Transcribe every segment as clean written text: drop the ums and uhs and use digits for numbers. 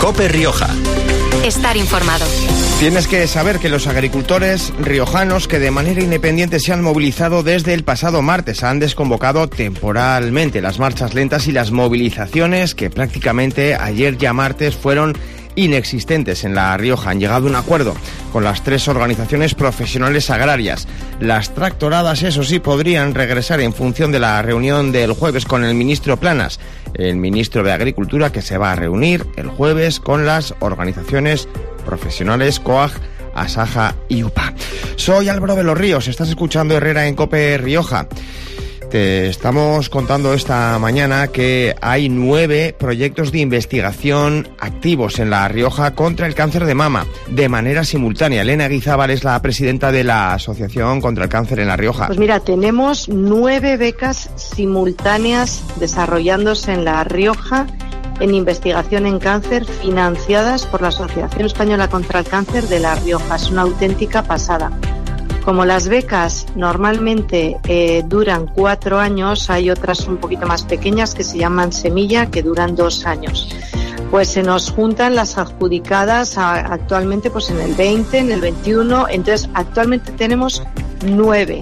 COPE Rioja. Estar informado. Tienes que saber que los agricultores riojanos que de manera independiente se han movilizado desde el pasado martes han desconvocado temporalmente las marchas lentas y las movilizaciones que prácticamente ayer ya martes fueron inexistentes en La Rioja. Han llegado a un acuerdo con las 3 organizaciones profesionales agrarias. Las tractoradas, eso sí, podrían regresar en función de la reunión del jueves con el ministro Planas, el ministro de Agricultura, que se va a reunir el jueves con las organizaciones profesionales COAG, Asaja y UPA. Soy Álvaro de los Ríos, estás escuchando Herrera en COPE Rioja. Te estamos contando esta mañana que hay 9 proyectos de investigación activos en La Rioja contra el cáncer de mama, de manera simultánea. Elena Guizábal es la presidenta de la Asociación contra el Cáncer en La Rioja. Pues mira, tenemos 9 becas simultáneas desarrollándose en La Rioja en investigación en cáncer, financiadas por la Asociación Española contra el Cáncer de La Rioja. Es una auténtica pasada. Como las becas normalmente duran 4 años, hay otras un poquito más pequeñas que se llaman Semilla, que duran 2 años. Pues se nos juntan las adjudicadas actualmente pues en el 20, en el 21, entonces actualmente tenemos 9.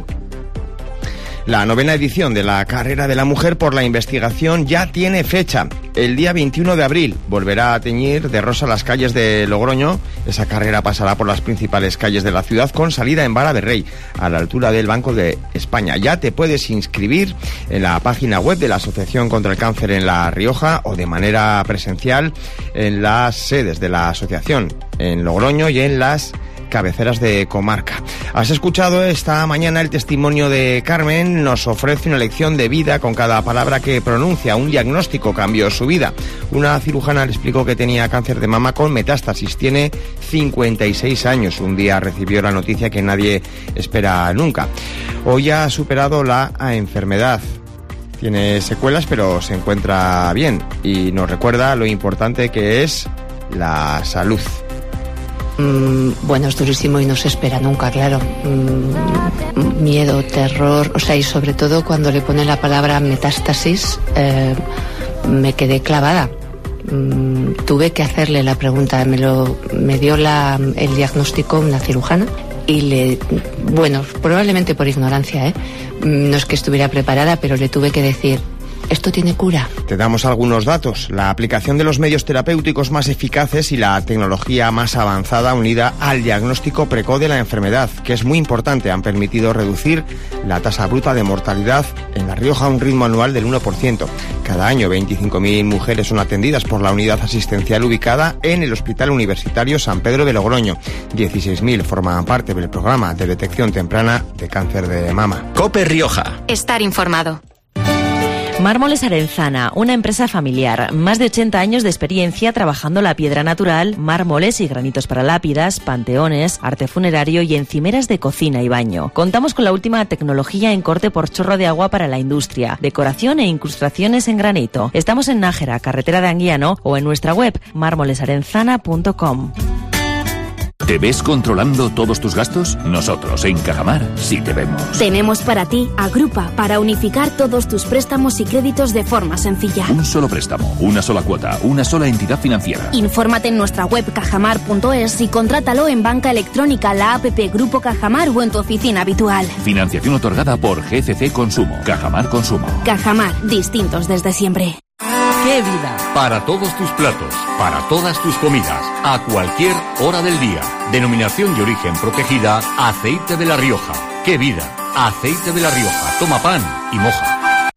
La 9ª edición de la Carrera de la Mujer por la Investigación ya tiene fecha. El día 21 de abril volverá a teñir de rosa las calles de Logroño. Esa carrera pasará por las principales calles de la ciudad con salida en Vara de Rey, a la altura del Banco de España. Ya te puedes inscribir en la página web de la Asociación contra el Cáncer en La Rioja o de manera presencial en las sedes de la asociación, en Logroño y en las cabeceras de comarca. Has escuchado esta mañana el testimonio de Carmen. Nos ofrece una lección de vida con cada palabra que pronuncia. Un diagnóstico cambió su vida. Una cirujana le explicó que tenía cáncer de mama con metástasis. Tiene 56 años. Un día recibió la noticia que nadie espera nunca. Hoy ha superado la enfermedad. Tiene secuelas, pero se encuentra bien y nos recuerda lo importante que es la salud. Bueno, es durísimo y no se espera nunca, claro. Miedo, terror, o sea, y sobre todo cuando le pone la palabra metástasis, me quedé clavada. Tuve que hacerle la pregunta, me dio el diagnóstico una cirujana y bueno, probablemente por ignorancia, no es que estuviera preparada, pero le tuve que decir: ¿esto tiene cura? Te damos algunos datos. La aplicación de los medios terapéuticos más eficaces y la tecnología más avanzada unida al diagnóstico precoz de la enfermedad, que es muy importante, han permitido reducir la tasa bruta de mortalidad en La Rioja a un ritmo anual del 1%. Cada año 25.000 mujeres son atendidas por la unidad asistencial ubicada en el Hospital Universitario San Pedro de Logroño. 16.000 forman parte del programa de detección temprana de cáncer de mama. COPE Rioja. Estar informado. Mármoles Arenzana, una empresa familiar, más de 80 años de experiencia trabajando la piedra natural, mármoles y granitos para lápidas, panteones, arte funerario y encimeras de cocina y baño. Contamos con la última tecnología en corte por chorro de agua para la industria, decoración e incrustaciones en granito. Estamos en Nájera, carretera de Anguiano, o en nuestra web mármolesarenzana.com. ¿Te ves controlando todos tus gastos? Nosotros, en Cajamar, sí te vemos. Tenemos para ti Agrupa, para unificar todos tus préstamos y créditos de forma sencilla. Un solo préstamo, una sola cuota, una sola entidad financiera. Infórmate en nuestra web cajamar.es y contrátalo en banca electrónica, la app Grupo Cajamar o en tu oficina habitual. Financiación otorgada por GCC Consumo. Cajamar Consumo. Cajamar, distintos desde siempre. ¡Qué vida! Para todos tus platos, para todas tus comidas, a cualquier hora del día. Denominación de origen protegida, Aceite de La Rioja. ¡Qué vida! Aceite de La Rioja. Toma pan y moja.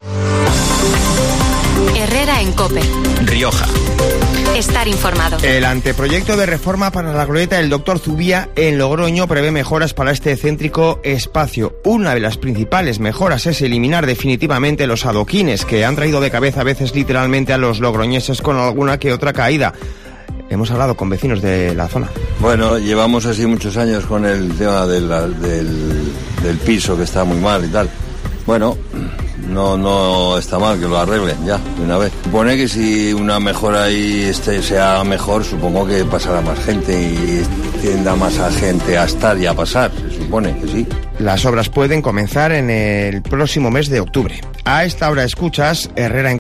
Herrera en COPE Rioja. Estar informado. El anteproyecto de reforma para la glorieta del Dr. Zubia en Logroño prevé mejoras para este céntrico espacio. Una de las principales mejoras es eliminar definitivamente los adoquines que han traído de cabeza a veces literalmente a los logroñeses con alguna que otra caída. Hemos hablado con vecinos de la zona. Bueno, llevamos así muchos años con el tema del piso, que está muy mal y tal. Bueno, no está mal que lo arreglen ya, de una vez. Supone que si una mejora ahí sea mejor, supongo que pasará más gente y tienda más a gente a estar y a pasar, se supone que sí. Las obras pueden comenzar en el próximo mes de octubre. A esta hora escuchas Herrera en